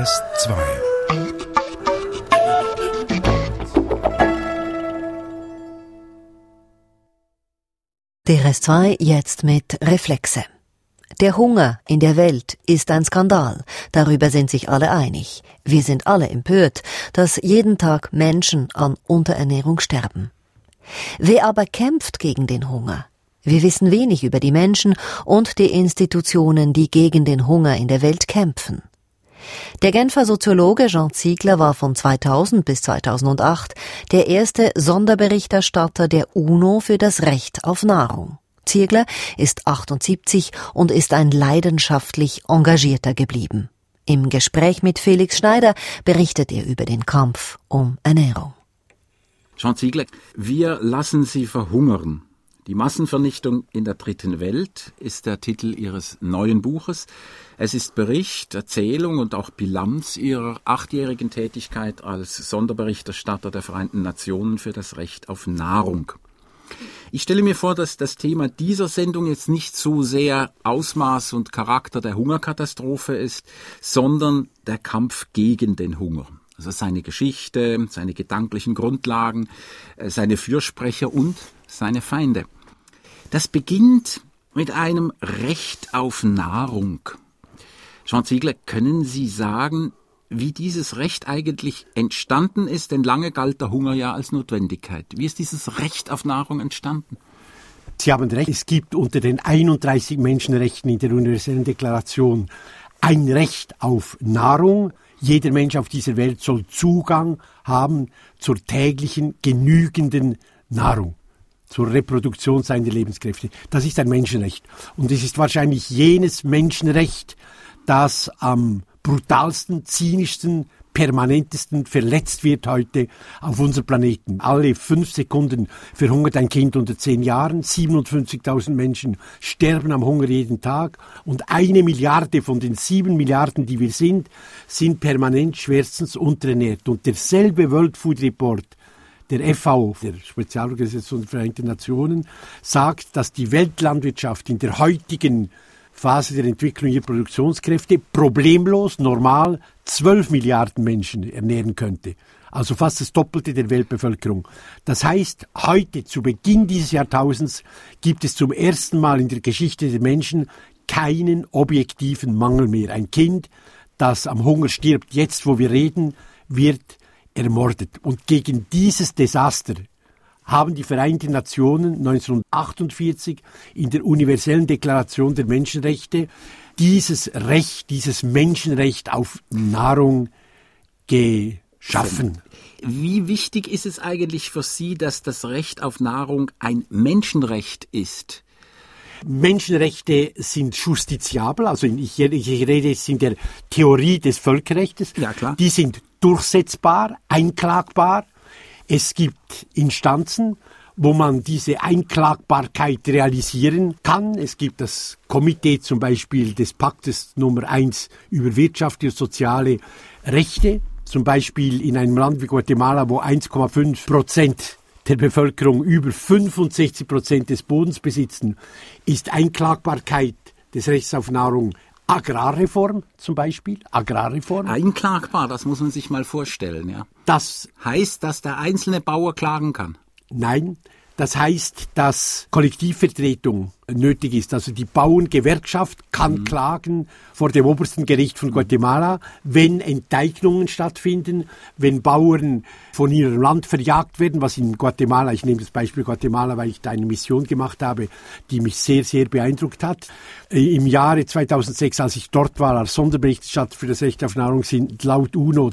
DRS2. DRS2 jetzt mit Reflexe. Der Hunger in der Welt ist ein Skandal. Darüber sind sich alle einig. Wir sind alle empört, dass jeden Tag Menschen an Unterernährung sterben. Wer aber kämpft gegen den Hunger? Wir wissen wenig über die Menschen und die Institutionen, die gegen den Hunger in der Welt kämpfen. Der Genfer Soziologe Jean Ziegler war von 2000 bis 2008 der erste Sonderberichterstatter der UNO für das Recht auf Nahrung. Ziegler ist 78 und ist ein leidenschaftlich Engagierter geblieben. Im Gespräch mit Felix Schneider berichtet er über den Kampf um Ernährung. Jean Ziegler, wir lassen sie verhungern. Die Massenvernichtung in der Dritten Welt ist der Titel Ihres neuen Buches. Es ist Bericht, Erzählung und auch Bilanz Ihrer 8-jährigen Tätigkeit als Sonderberichterstatter der Vereinten Nationen für das Recht auf Nahrung. Ich stelle mir vor, dass das Thema dieser Sendung jetzt nicht so sehr Ausmaß und Charakter der Hungerkatastrophe ist, sondern der Kampf gegen den Hunger. Also seine Geschichte, seine gedanklichen Grundlagen, seine Fürsprecher und seine Feinde. Das beginnt mit einem Recht auf Nahrung. Jean Ziegler, können Sie sagen, wie dieses Recht eigentlich entstanden ist? Denn lange galt der Hunger ja als Notwendigkeit. Wie ist dieses Recht auf Nahrung entstanden? Sie haben recht, es gibt unter den 31 Menschenrechten in der Universellen Deklaration ein Recht auf Nahrung. Jeder Mensch auf dieser Welt soll Zugang haben zur täglichen, genügenden Nahrung, zur Reproduktion seiner Lebenskräfte. Das ist ein Menschenrecht. Und es ist wahrscheinlich jenes Menschenrecht, das am brutalsten, zynischsten, permanentesten verletzt wird heute auf unserem Planeten. Alle 5 Sekunden verhungert ein Kind unter 10 Jahren, 57.000 Menschen sterben am Hunger jeden Tag und 1 Milliarde von den 7 Milliarden, die wir sind permanent schwerstens unterernährt. Und derselbe World Food Report, der FAO, der Spezialorganisation der Vereinten Nationen, sagt, dass die Weltlandwirtschaft in der heutigen Phase der Entwicklung ihrer Produktionskräfte problemlos, normal 12 Milliarden Menschen ernähren könnte. Also fast das Doppelte der Weltbevölkerung. Das heißt, heute, zu Beginn dieses Jahrtausends, gibt es zum ersten Mal in der Geschichte der Menschen keinen objektiven Mangel mehr. Ein Kind, das am Hunger stirbt, jetzt wo wir reden, wird ermordet. Und gegen dieses Desaster haben die Vereinten Nationen 1948 in der Universellen Deklaration der Menschenrechte dieses Recht, dieses Menschenrecht auf Nahrung geschaffen. Wie wichtig ist es eigentlich für Sie, dass das Recht auf Nahrung ein Menschenrecht ist? Menschenrechte sind justiziabel, also ich rede jetzt in der Theorie des Völkerrechts. Ja, klar. Die sind durchsetzbar, einklagbar. Es gibt Instanzen, wo man diese Einklagbarkeit realisieren kann. Es gibt das Komitee zum Beispiel des Paktes Nummer 1 über wirtschaftliche und soziale Rechte. Zum Beispiel in einem Land wie Guatemala, wo 1,5% der Bevölkerung über 65% des Bodens besitzen, ist Einklagbarkeit des Rechts auf Nahrung Agrarreform zum Beispiel, Agrarreform. Einklagbar, das muss man sich mal vorstellen, ja. Das heißt, dass der einzelne Bauer klagen kann? Nein, das heißt, dass Kollektivvertretung nötig ist. Also die Bauerngewerkschaft kann klagen vor dem obersten Gericht von Guatemala, wenn Enteignungen stattfinden, wenn Bauern von ihrem Land verjagt werden, was in Guatemala, ich nehme das Beispiel Guatemala, weil ich da eine Mission gemacht habe, die mich sehr, sehr beeindruckt hat. Im Jahre 2006, als ich dort war, als Sonderberichterstatter für das Recht auf Nahrung, sind laut UNO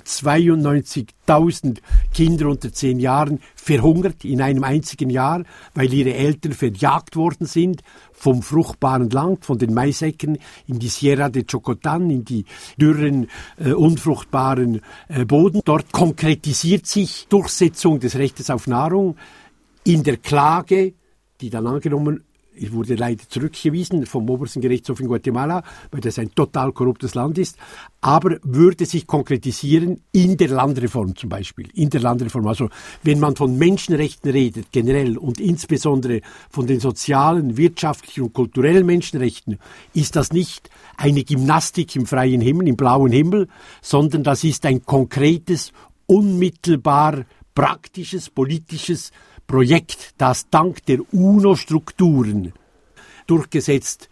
92.000 Kinder unter 10 Jahren verhungert in einem einzigen Jahr, weil ihre Eltern verjagt worden sind vom fruchtbaren Land, von den Maisäckern in die Sierra de Chocotan, in die dürren, unfruchtbaren Boden. Dort konkretisiert sich Durchsetzung des Rechtes auf Nahrung in der Klage, die dann angenommen Es wurde leider zurückgewiesen vom obersten Gerichtshof in Guatemala, weil das ein total korruptes Land ist, aber würde sich konkretisieren in der Landreform zum Beispiel. In der Landreform. Also wenn man von Menschenrechten redet, generell und insbesondere von den sozialen, wirtschaftlichen und kulturellen Menschenrechten, ist das nicht eine Gymnastik im freien Himmel, im blauen Himmel, sondern das ist ein konkretes, unmittelbar praktisches, politisches Projekt, das dank der UNO-Strukturen durchgesetzt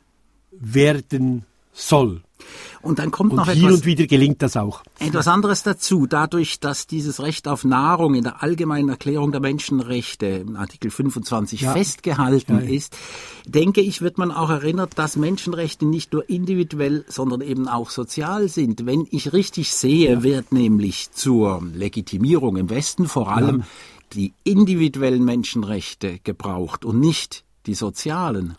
werden soll. Und dann kommt noch hin und wieder gelingt das auch. Etwas anderes dazu. Dadurch, dass dieses Recht auf Nahrung in der Allgemeinen Erklärung der Menschenrechte, im Artikel 25, festgehalten ist, denke ich, wird man auch erinnert, dass Menschenrechte nicht nur individuell, sondern eben auch sozial sind. Wenn ich richtig sehe, wird nämlich zur Legitimierung im Westen vor allem die individuellen Menschenrechte gebraucht und nicht die sozialen.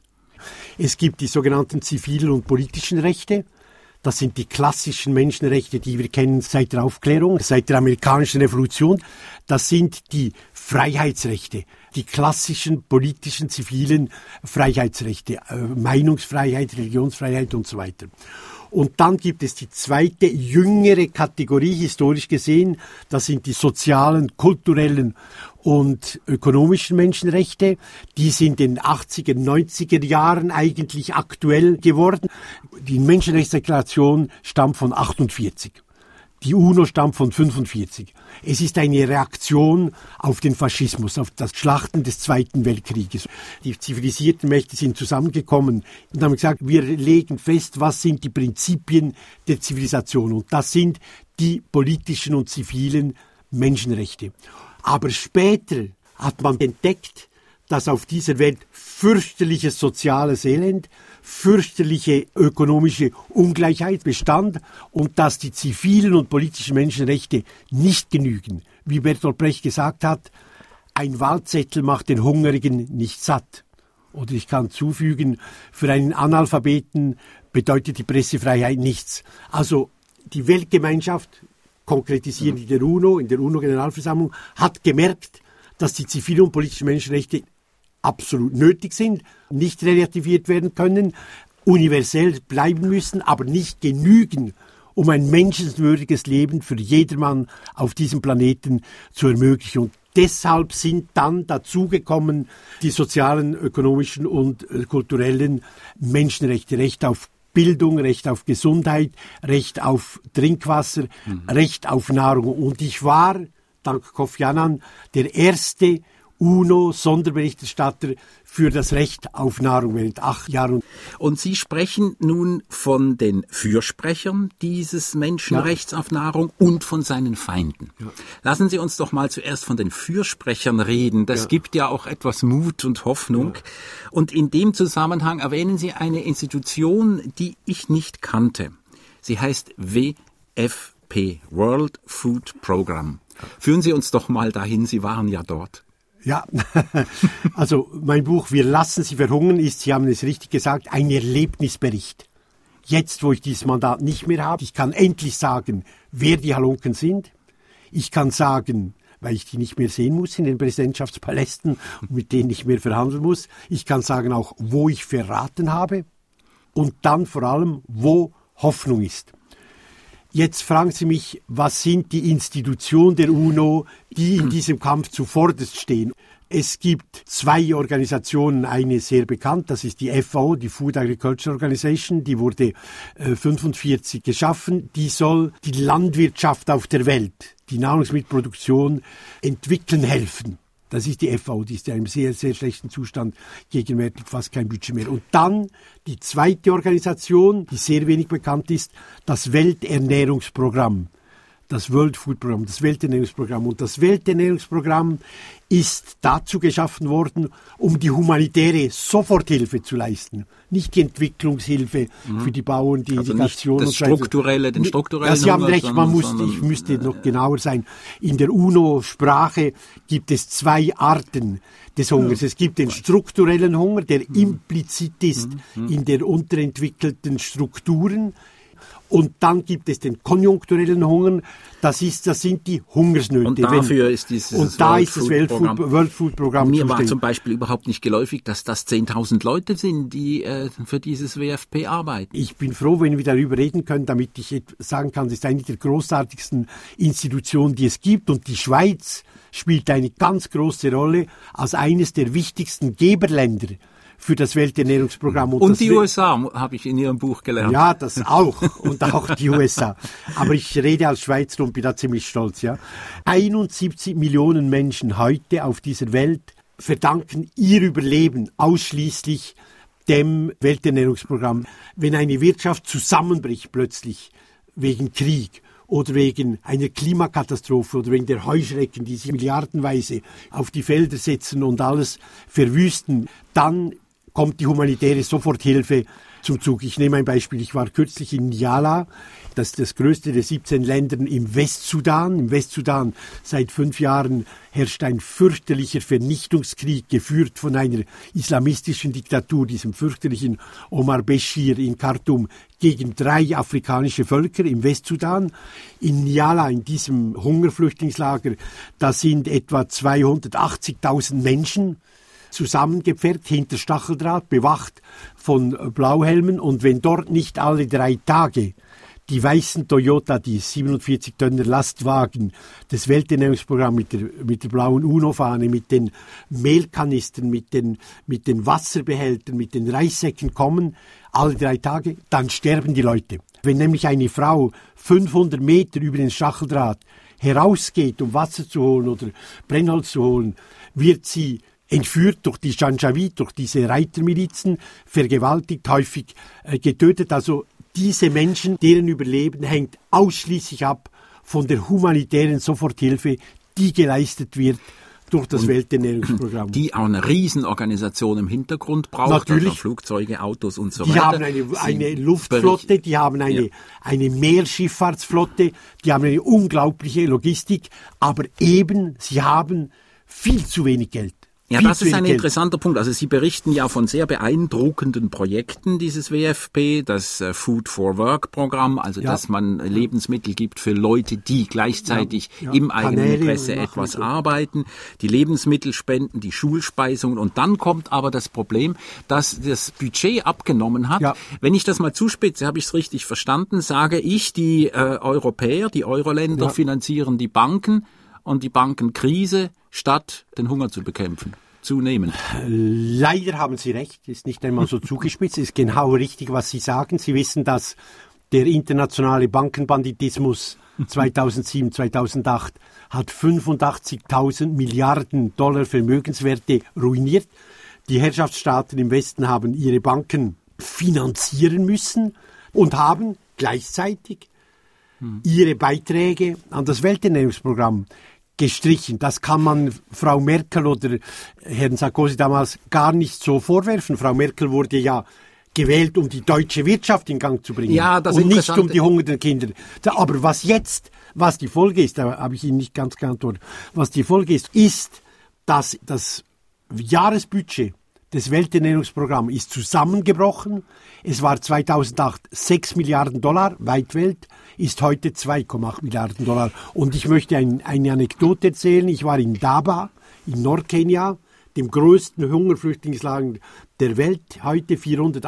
Es gibt die sogenannten zivilen und politischen Rechte. Das sind die klassischen Menschenrechte, die wir kennen seit der Aufklärung, seit der amerikanischen Revolution. Das sind die Freiheitsrechte, die klassischen politischen, zivilen Freiheitsrechte, Meinungsfreiheit, Religionsfreiheit und so weiter. Und dann gibt es die zweite, jüngere Kategorie, historisch gesehen. Das sind die sozialen, kulturellen und ökonomischen Menschenrechte. Die sind in den 80er, 90er Jahren eigentlich aktuell geworden. Die Menschenrechtsdeklaration stammt von 48. Die UNO stammt von 45. Es ist eine Reaktion auf den Faschismus, auf das Schlachten des Zweiten Weltkrieges. Die zivilisierten Mächte sind zusammengekommen und haben gesagt, wir legen fest, was sind die Prinzipien der Zivilisation. Und das sind die politischen und zivilen Menschenrechte. Aber später hat man entdeckt, dass auf dieser Welt fürchterliches soziales Elend, fürchterliche ökonomische Ungleichheit bestand und dass die zivilen und politischen Menschenrechte nicht genügen. Wie Bertolt Brecht gesagt hat, ein Wahlzettel macht den Hungrigen nicht satt. Oder ich kann zufügen, für einen Analphabeten bedeutet die Pressefreiheit nichts. Also die Weltgemeinschaft, konkretisiert in der UNO-Generalversammlung, hat gemerkt, dass die zivilen und politischen Menschenrechte absolut nötig sind, nicht relativiert werden können, universell bleiben müssen, aber nicht genügen, um ein menschenwürdiges Leben für jedermann auf diesem Planeten zu ermöglichen. Und deshalb sind dann dazugekommen die sozialen, ökonomischen und kulturellen Menschenrechte, Recht auf Bildung, Recht auf Gesundheit, Recht auf Trinkwasser, Recht auf Nahrung. Und ich war, dank Kofi Annan, der erste UNO-Sonderberichterstatter für das Recht auf Nahrung während 8 Jahren. Und Sie sprechen nun von den Fürsprechern dieses Menschenrechts auf Nahrung und von seinen Feinden. Ja. Lassen Sie uns doch mal zuerst von den Fürsprechern reden. Das gibt ja auch etwas Mut und Hoffnung. Ja. Und in dem Zusammenhang erwähnen Sie eine Institution, die ich nicht kannte. Sie heißt WFP, World Food Program. Führen Sie uns doch mal dahin, Sie waren ja dort. Ja, also mein Buch Wir lassen sie verhungern ist, Sie haben es richtig gesagt, ein Erlebnisbericht. Jetzt, wo ich dieses Mandat nicht mehr habe, ich kann endlich sagen, wer die Halunken sind. Ich kann sagen, weil ich die nicht mehr sehen muss in den Präsidentschaftspalästen, mit denen ich mehr verhandeln muss. Ich kann sagen auch, wo ich verraten habe und dann vor allem, wo Hoffnung ist. Jetzt fragen Sie mich, was sind die Institutionen der UNO, die in diesem Kampf zuvorderst stehen? Es gibt 2 Organisationen, eine sehr bekannt, das ist die FAO, die Food Agriculture Organization, die wurde 1945 geschaffen. Die soll die Landwirtschaft auf der Welt, die Nahrungsmittelproduktion entwickeln helfen. Das ist die FAO, die ist in einem sehr, sehr schlechten Zustand, gegenwärtig fast kein Budget mehr. Und dann die zweite Organisation, die sehr wenig bekannt ist, das Welternährungsprogramm, das World Food Program, das Welternährungsprogramm. Und das Welternährungsprogramm ist dazu geschaffen worden, um die humanitäre Soforthilfe zu leisten. Nicht die Entwicklungshilfe für die Bauern, die also Irrigation und so weiter. Den strukturellen ja, Sie haben recht, ich müsste noch genauer sein. In der UNO-Sprache gibt es 2 Arten des Hungers. Es gibt den strukturellen Hunger, der implizit ist in der unterentwickelten Strukturen. Und dann gibt es den konjunkturellen Hunger, das sind die Hungersnöte. Und dafür ist dieses World Food Programm Mir war zum Beispiel überhaupt nicht geläufig, dass das 10.000 Leute sind, die für dieses WFP arbeiten. Ich bin froh, wenn wir darüber reden können, damit ich sagen kann, das ist eine der großartigsten Institutionen, die es gibt. Und die Schweiz spielt eine ganz große Rolle als eines der wichtigsten Geberländer für das Welternährungsprogramm. Und die USA, habe ich in Ihrem Buch gelernt. Ja, das auch. Und auch die USA. Aber ich rede als Schweizer und bin da ziemlich stolz. Ja. 71 Millionen Menschen heute auf dieser Welt verdanken ihr Überleben ausschließlich dem Welternährungsprogramm. Wenn eine Wirtschaft zusammenbricht plötzlich wegen Krieg oder wegen einer Klimakatastrophe oder wegen der Heuschrecken, die sich milliardenweise auf die Felder setzen und alles verwüsten, dann kommt die humanitäre Soforthilfe zum Zug. Ich nehme ein Beispiel. Ich war kürzlich in Nyala, das ist das größte der 17 Länder im Westsudan. Im Westsudan seit 5 Jahren herrscht ein fürchterlicher Vernichtungskrieg, geführt von einer islamistischen Diktatur, diesem fürchterlichen Omar Bashir in Khartoum, gegen 3 afrikanische Völker im Westsudan. In Nyala, in diesem Hungerflüchtlingslager, da sind etwa 280.000 Menschen zusammengepfercht, hinter Stacheldraht, bewacht von Blauhelmen. Und wenn dort nicht alle 3 Tage die weißen Toyota, die 47-Tonner Lastwagen des Welternährungsprogramms mit der blauen UNO-Fahne, mit den Mehlkanistern, mit den Wasserbehältern, mit den Reissäcken kommen, alle 3 Tage, dann sterben die Leute. Wenn nämlich eine Frau 500 Meter über den Stacheldraht herausgeht, um Wasser zu holen oder Brennholz zu holen, wird sie entführt durch die Janjaweed, durch diese Reitermilizen, vergewaltigt, häufig getötet. Also diese Menschen, deren Überleben hängt ausschließlich ab von der humanitären Soforthilfe, die geleistet wird durch das Welternährungsprogramm. Die auch eine Riesenorganisation im Hintergrund braucht, natürlich. Also Flugzeuge, Autos und so die weiter. Die haben eine Luftflotte, die haben eine Meerschifffahrtsflotte, die haben eine unglaubliche Logistik, aber eben, sie haben viel zu wenig Geld. Ja, das ist ein interessanter Punkt. Also Sie berichten ja von sehr beeindruckenden Projekten dieses WFP, das Food for Work Programm, also dass man Lebensmittel gibt für Leute, die gleichzeitig im eigenen Interesse etwas arbeiten, die Lebensmittel spenden, die Schulspeisungen. Und dann kommt aber das Problem, dass das Budget abgenommen hat. Ja. Wenn ich das mal zuspitze, habe ich es richtig verstanden, sage ich, die Europäer, die Euro-Länder finanzieren die Banken und die Bankenkrise, statt den Hunger zu bekämpfen, zunehmend. Leider haben Sie recht, ist nicht einmal so zugespitzt, ist genau richtig, was Sie sagen. Sie wissen, dass der internationale Bankenbanditismus 2007, 2008 hat 85.000 Milliarden $, Vermögenswerte ruiniert. Die Herrschaftsstaaten im Westen haben ihre Banken finanzieren müssen und haben gleichzeitig ihre Beiträge an das Welternährungsprogramm gestrichen. Das kann man Frau Merkel oder Herrn Sarkozy damals gar nicht so vorwerfen. Frau Merkel wurde ja gewählt, um die deutsche Wirtschaft in Gang zu bringen. Ja, das und nicht um die hungernden Kinder. Aber was die Folge ist, da habe ich Ihnen nicht ganz geantwortet, was die Folge ist, dass das Jahresbudget des Welternährungsprogramms ist zusammengebrochen. Es war 2008 $6 Milliarden, Weltwelt, ist heute 2,8 Milliarden $. Und ich möchte eine Anekdote erzählen. Ich war in Daba, in Nordkenia, dem größten Hungerflüchtlingslager der Welt. Heute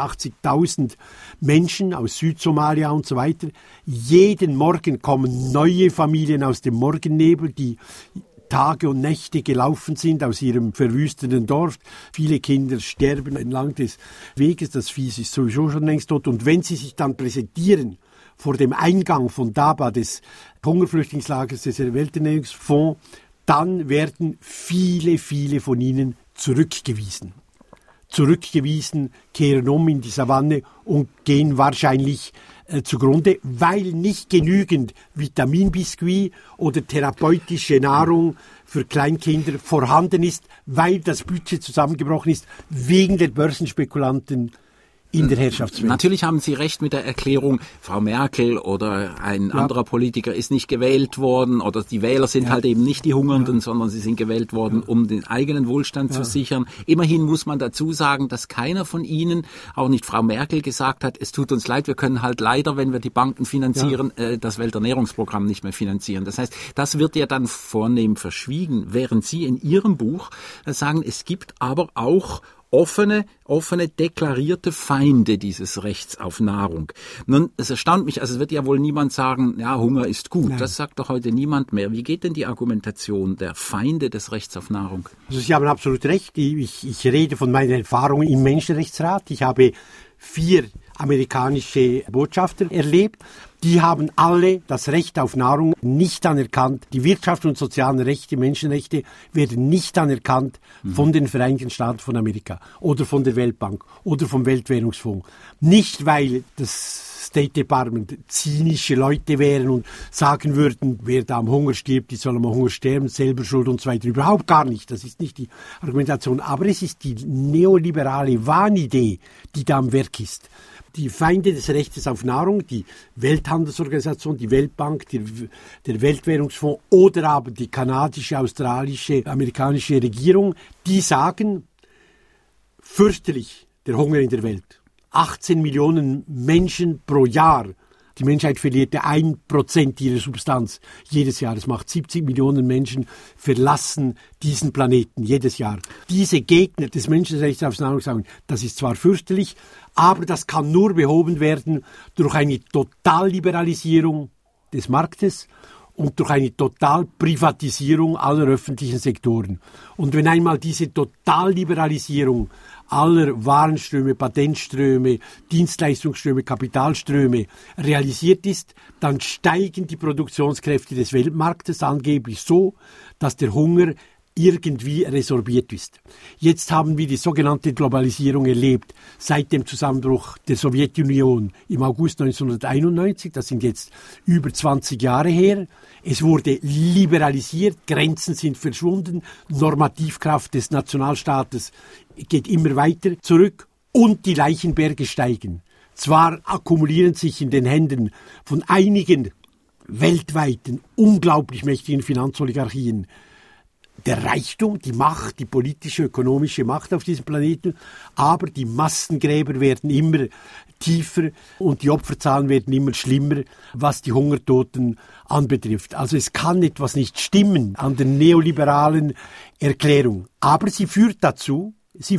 480.000 Menschen aus Südsomalia und so weiter. Jeden Morgen kommen neue Familien aus dem Morgennebel, die Tage und Nächte gelaufen sind aus ihrem verwüsteten Dorf. Viele Kinder sterben entlang des Weges, das Vieh ist sowieso schon längst tot. Und wenn sie sich dann präsentieren vor dem Eingang von Daba, des Hungerflüchtlingslagers des Welternährungsfonds, dann werden viele von ihnen zurückgewiesen, kehren um in die Savanne und gehen wahrscheinlich zugrunde, weil nicht genügend Vitaminbiskuit oder therapeutische Nahrung für Kleinkinder vorhanden ist, weil das Budget zusammengebrochen ist wegen der Börsenspekulanten in der Herrschaftswelt. Natürlich haben Sie recht mit der Erklärung, Frau Merkel oder ein anderer Politiker ist nicht gewählt worden oder die Wähler sind halt eben nicht die Hungernden, sondern sie sind gewählt worden, um den eigenen Wohlstand zu sichern. Immerhin muss man dazu sagen, dass keiner von Ihnen, auch nicht Frau Merkel, gesagt hat, es tut uns leid, wir können halt leider, wenn wir die Banken finanzieren, das Welternährungsprogramm nicht mehr finanzieren. Das heißt, das wird ja dann vornehm verschwiegen, während Sie in Ihrem Buch sagen, es gibt aber auch offene, deklarierte Feinde dieses Rechts auf Nahrung. Nun, es erstaunt mich, also es wird ja wohl niemand sagen, ja, Hunger ist gut. Nein. Das sagt doch heute niemand mehr. Wie geht denn die Argumentation der Feinde des Rechts auf Nahrung? Also Sie haben absolut recht. Ich rede von meinen Erfahrungen im Menschenrechtsrat. Ich habe 4 amerikanische Botschafter erlebt. Die haben alle das Recht auf Nahrung nicht anerkannt. Die Wirtschafts- und sozialen Rechte, Menschenrechte werden nicht anerkannt von den Vereinigten Staaten von Amerika oder von der Weltbank oder vom Weltwährungsfonds. Nicht, weil das State Department zynische Leute wären und sagen würden, wer da am Hunger stirbt, die soll am Hunger sterben, selber schuld und so weiter. Überhaupt gar nicht. Das ist nicht die Argumentation. Aber es ist die neoliberale Wahnidee, die da am Werk ist. Die Feinde des Rechtes auf Nahrung, die Welthandelsorganisation, die Weltbank, der Weltwährungsfonds oder aber die kanadische, australische, amerikanische Regierung, die sagen, fürchterlich der Hunger in der Welt. 18 Millionen Menschen pro Jahr. Die Menschheit verliert 1% ihrer Substanz jedes Jahr. Das macht 70 Millionen Menschen verlassen diesen Planeten jedes Jahr. Diese Gegner des Menschenrechts auf Nahrung sagen, das ist zwar fürchterlich, aber das kann nur behoben werden durch eine Totalliberalisierung des Marktes und durch eine Totalprivatisierung aller öffentlichen Sektoren. Und wenn einmal diese Totalliberalisierung aller Warenströme, Patentströme, Dienstleistungsströme, Kapitalströme realisiert ist, dann steigen die Produktionskräfte des Weltmarktes angeblich so, dass der Hunger irgendwie resorbiert ist. Jetzt haben wir die sogenannte Globalisierung erlebt, seit dem Zusammenbruch der Sowjetunion im August 1991. Das sind jetzt über 20 Jahre her. Es wurde liberalisiert, Grenzen sind verschwunden, Normativkraft des Nationalstaates geht immer weiter zurück und die Leichenberge steigen. Zwar akkumulieren sich in den Händen von einigen weltweiten, unglaublich mächtigen Finanzoligarchien der Reichtum, die Macht, die politische, ökonomische Macht auf diesem Planeten, aber die Massengräber werden immer tiefer und die Opferzahlen werden immer schlimmer, was die Hungertoten anbetrifft. Also es kann etwas nicht stimmen an der neoliberalen Erklärung. Aber sie führt dazu,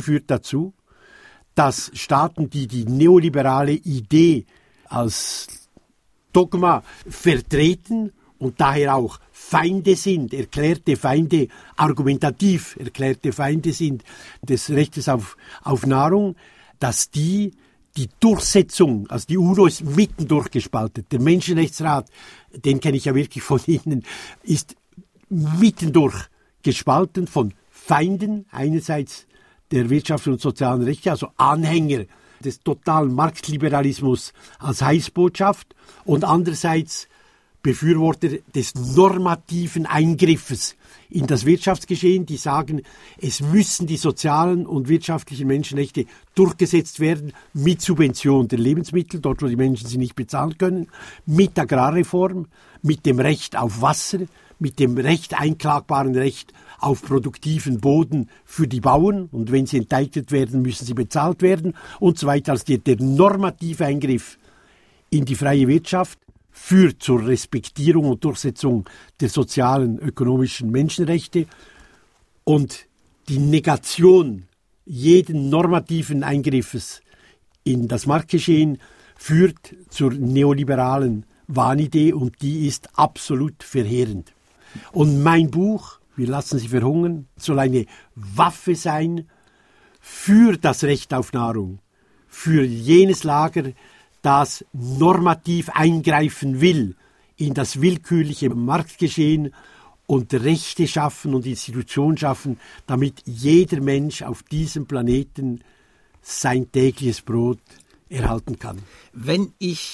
dass Staaten, die die neoliberale Idee als Dogma vertreten und daher auch Feinde sind, erklärte Feinde, argumentativ erklärte Feinde sind des Rechtes auf Nahrung, dass die Durchsetzung, also die UNO ist mitten durchgespaltet. Der Menschenrechtsrat, den kenne ich ja wirklich von Ihnen, ist mittendurch gespalten von Feinden, einerseits der Wirtschafts- und sozialen Rechte, also Anhänger des totalen Marktliberalismus als Heilsbotschaft und andererseits Befürworter des normativen Eingriffes in das Wirtschaftsgeschehen, die sagen, es müssen die sozialen und wirtschaftlichen Menschenrechte durchgesetzt werden mit Subvention der Lebensmittel, dort wo die Menschen sie nicht bezahlen können, mit Agrarreform, mit dem Recht auf Wasser, mit dem einklagbaren Recht auf produktiven Boden für die Bauern und wenn sie enteignet werden, müssen sie bezahlt werden und so weiter. Also der normative Eingriff in die freie Wirtschaft führt zur Respektierung und Durchsetzung der sozialen, ökonomischen Menschenrechte und die Negation jeden normativen Eingriffes in das Marktgeschehen führt zur neoliberalen Wahnidee und die ist absolut verheerend. Und mein Buch, Wir lassen sie verhungern, soll eine Waffe sein für das Recht auf Nahrung, für jenes Lager, das normativ eingreifen will in das willkürliche Marktgeschehen und Rechte schaffen und Institutionen schaffen, damit jeder Mensch auf diesem Planeten sein tägliches Brot erhalten kann. Wenn ich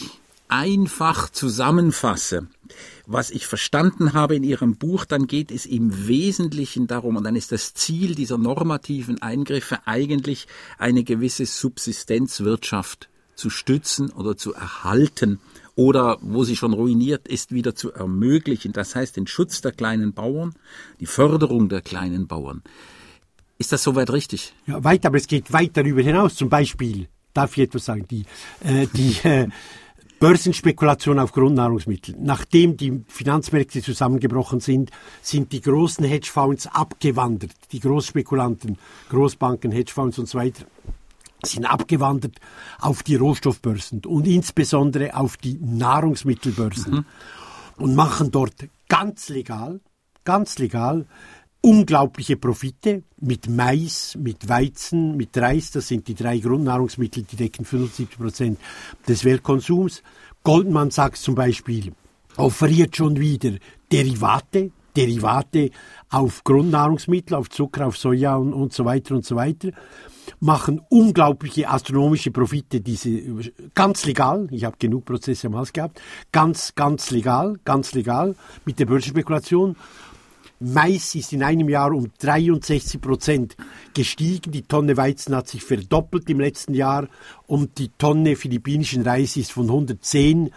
einfach zusammenfasse, was ich verstanden habe in Ihrem Buch, dann geht es im Wesentlichen darum, und dann ist das Ziel dieser normativen Eingriffe eigentlich, eine gewisse Subsistenzwirtschaft zu stützen oder zu erhalten oder, wo sie schon ruiniert ist, wieder zu ermöglichen. Das heißt, den Schutz der kleinen Bauern, die Förderung der kleinen Bauern. Ist das soweit richtig? Ja, weit, aber es geht weit darüber hinaus. Zum Beispiel, darf ich etwas sagen, die Börsenspekulation auf Grundnahrungsmittel. Nachdem die Finanzmärkte zusammengebrochen sind, sind die großen Hedgefonds abgewandert. Die Großspekulanten, Großbanken, Hedgefonds und so weiter sind abgewandert auf die Rohstoffbörsen und insbesondere auf die Nahrungsmittelbörsen und machen dort ganz legal, unglaubliche Profite mit Mais, mit Weizen, mit Reis. Das sind die 3 Grundnahrungsmittel, die decken 75% des Weltkonsums. Goldman Sachs zum Beispiel offeriert schon wieder Derivate auf Grundnahrungsmittel, auf Zucker, auf Soja und so weiter, machen unglaubliche astronomische Profite, diese ganz legal, ich habe genug Prozesse am Hals gehabt, ganz legal mit der Börsenspekulation. Mais ist in einem Jahr um 63% gestiegen. Die Tonne Weizen hat sich verdoppelt im letzten Jahr und die Tonne philippinischen Reis ist von $110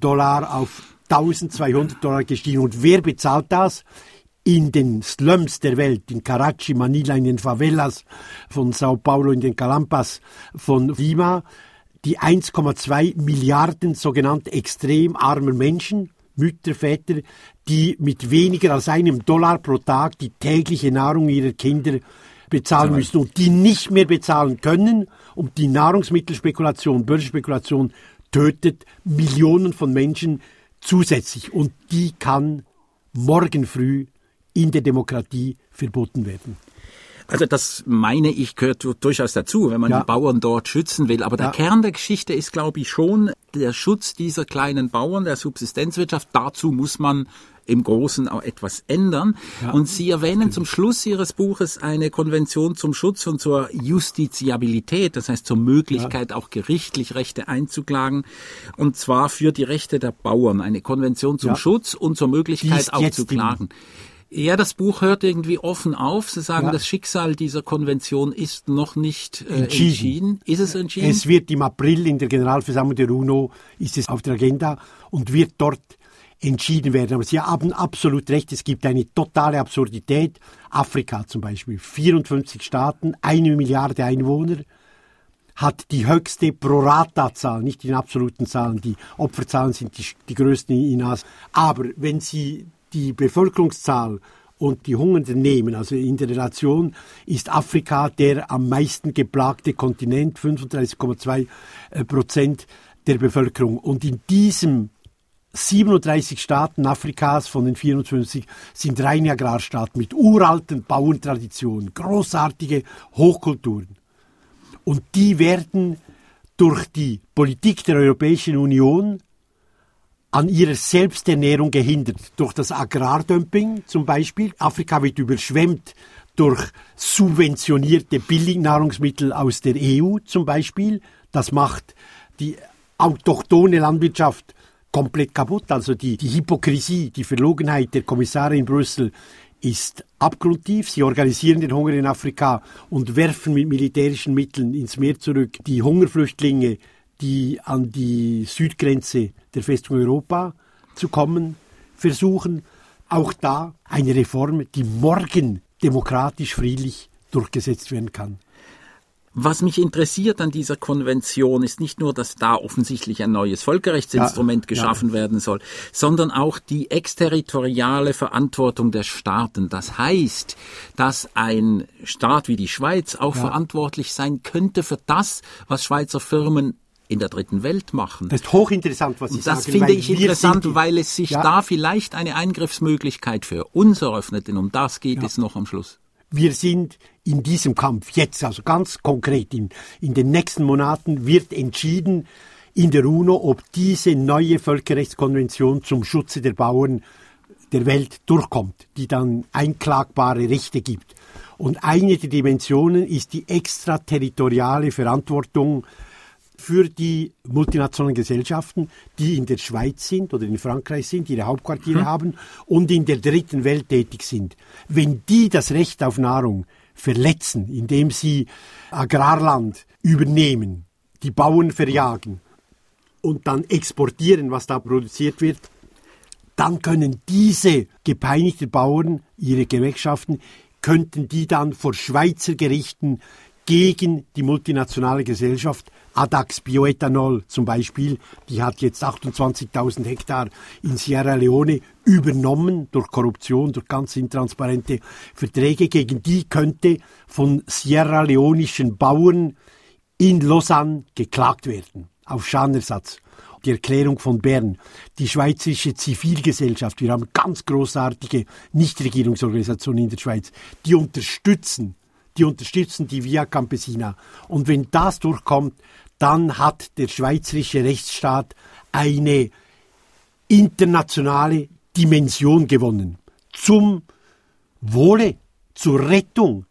auf $1.200 gestiegen. Und wer bezahlt das? In den Slums der Welt, in Karachi, Manila, in den Favelas von Sao Paulo, in den Calampas von Lima, die 1,2 Milliarden sogenannte extrem armer Menschen, Mütter, Väter, die mit weniger als $1 pro Tag die tägliche Nahrung ihrer Kinder bezahlen müssen und die nicht mehr bezahlen können. Und die Nahrungsmittelspekulation, Börsenspekulation tötet Millionen von Menschen zusätzlich. Und die kann morgen früh in der Demokratie verboten werden. Also das meine ich, gehört durchaus dazu, wenn man die Bauern dort schützen will. Aber der Kern der Geschichte ist, glaube ich, schon der Schutz dieser kleinen Bauern, der Subsistenzwirtschaft. Dazu muss man im Großen auch etwas ändern. Ja. Und Sie erwähnen zum Schluss Ihres Buches eine Konvention zum Schutz und zur Justiziabilität, das heißt zur Möglichkeit, auch gerichtlich Rechte einzuklagen, und zwar für die Rechte der Bauern. Eine Konvention zum Schutz und zur Möglichkeit auch zu klagen. Ja, das Buch hört irgendwie offen auf. Sie sagen, das Schicksal dieser Konvention ist noch nicht entschieden. Ist es entschieden? Es wird im April in der Generalversammlung der UNO, ist es auf der Agenda und wird dort entschieden werden. Aber Sie haben absolut recht, es gibt eine totale Absurdität. Afrika zum Beispiel, 54 Staaten, 1 Milliarde Einwohner, hat die höchste Pro-Rata-Zahl, nicht in absoluten Zahlen. Die Opferzahlen sind die größten in Asien. Aber wenn Sie die Bevölkerungszahl und die Hungernden nehmen, also in der Relation, ist Afrika der am meisten geplagte Kontinent, 35,2% der Bevölkerung. Und in diesem 37 Staaten Afrikas von den 54 sind reine Agrarstaaten mit uralten Bauerntraditionen, großartige Hochkulturen. Und die werden durch die Politik der Europäischen Union an ihrer Selbsternährung gehindert. Durch das Agrardumping zum Beispiel. Afrika wird überschwemmt durch subventionierte Billignahrungsmittel aus der EU zum Beispiel. Das macht die autochthone Landwirtschaft komplett kaputt. Also die Hypokrisie, die Verlogenheit der Kommissare in Brüssel ist abgrundtief. Sie organisieren den Hunger in Afrika und werfen mit militärischen Mitteln ins Meer zurück die Hungerflüchtlinge, die an die Südgrenze der Festung Europa zu kommen versuchen. Auch da eine Reform, die morgen demokratisch friedlich durchgesetzt werden kann. Was mich interessiert an dieser Konvention ist nicht nur, dass da offensichtlich ein neues Völkerrechtsinstrument geschaffen werden soll, sondern auch die exterritoriale Verantwortung der Staaten. Das heißt, dass ein Staat wie die Schweiz auch verantwortlich sein könnte für das, was Schweizer Firmen in der dritten Welt machen. Das ist hochinteressant, was Sie sagen. Das finde ich interessant, weil es sich da vielleicht eine Eingriffsmöglichkeit für uns eröffnet, denn um das geht es noch am Schluss. Wir sind in diesem Kampf jetzt, also ganz konkret in den nächsten Monaten wird entschieden in der UNO, ob diese neue Völkerrechtskonvention zum Schutze der Bauern der Welt durchkommt, die dann einklagbare Rechte gibt. Und eine der Dimensionen ist die extraterritoriale Verantwortung für die multinationalen Gesellschaften, die in der Schweiz sind oder in Frankreich sind, ihre Hauptquartiere haben und in der dritten Welt tätig sind. Wenn die das Recht auf Nahrung verletzen, indem sie Agrarland übernehmen, die Bauern verjagen und dann exportieren, was da produziert wird, dann können diese gepeinigten Bauern, ihre Gewerkschaften, könnten die dann vor Schweizer Gerichten gegen die multinationale Gesellschaft Adax Bioethanol zum Beispiel, die hat jetzt 28.000 Hektar in Sierra Leone übernommen durch Korruption, durch ganz intransparente Verträge. Gegen die könnte von sierra-leonischen Bauern in Lausanne geklagt werden, auf Schadenersatz. Die Erklärung von Bern, die Schweizerische Zivilgesellschaft, wir haben ganz großartige Nichtregierungsorganisationen in der Schweiz, die unterstützen die Via Campesina. Und wenn das durchkommt, dann hat der schweizerische Rechtsstaat eine internationale Dimension gewonnen. Zum Wohle, zur Rettung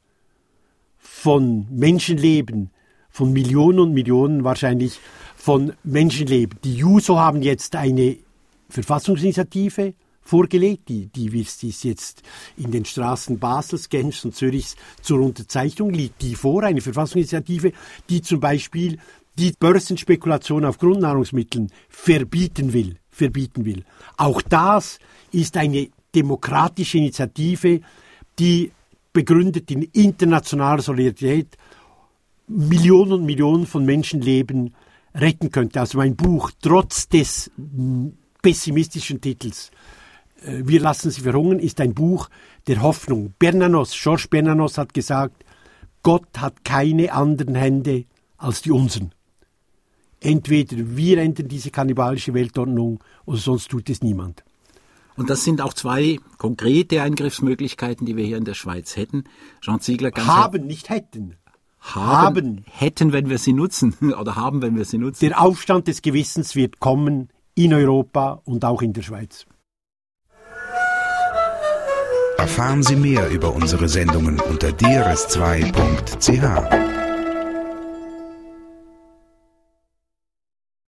von Menschenleben, von Millionen und Millionen wahrscheinlich von Menschenleben. Die JUSO haben jetzt eine Verfassungsinitiative vorgelegt, die ist jetzt in den Straßen Basels, Genfs und Zürichs zur Unterzeichnung, liegt die vor, eine Verfassungsinitiative, die zum Beispiel die Börsenspekulation auf Grundnahrungsmitteln verbieten will. Auch das ist eine demokratische Initiative, die begründet in internationaler Solidarität Millionen und Millionen von Menschenleben retten könnte. Also mein Buch, trotz des pessimistischen Titels, Wir lassen sie verhungern, ist ein Buch der Hoffnung. Georges Bernanos hat gesagt, Gott hat keine anderen Hände als die unseren. Entweder wir ändern diese kannibalische Weltordnung oder sonst tut es niemand. Und das sind auch zwei konkrete Eingriffsmöglichkeiten, die wir hier in der Schweiz hätten. Jean Ziegler, nicht hätten. Hätten, wenn wir sie nutzen, oder haben, wenn wir sie nutzen. Der Aufstand des Gewissens wird kommen in Europa und auch in der Schweiz. Erfahren Sie mehr über unsere Sendungen unter drs2.ch.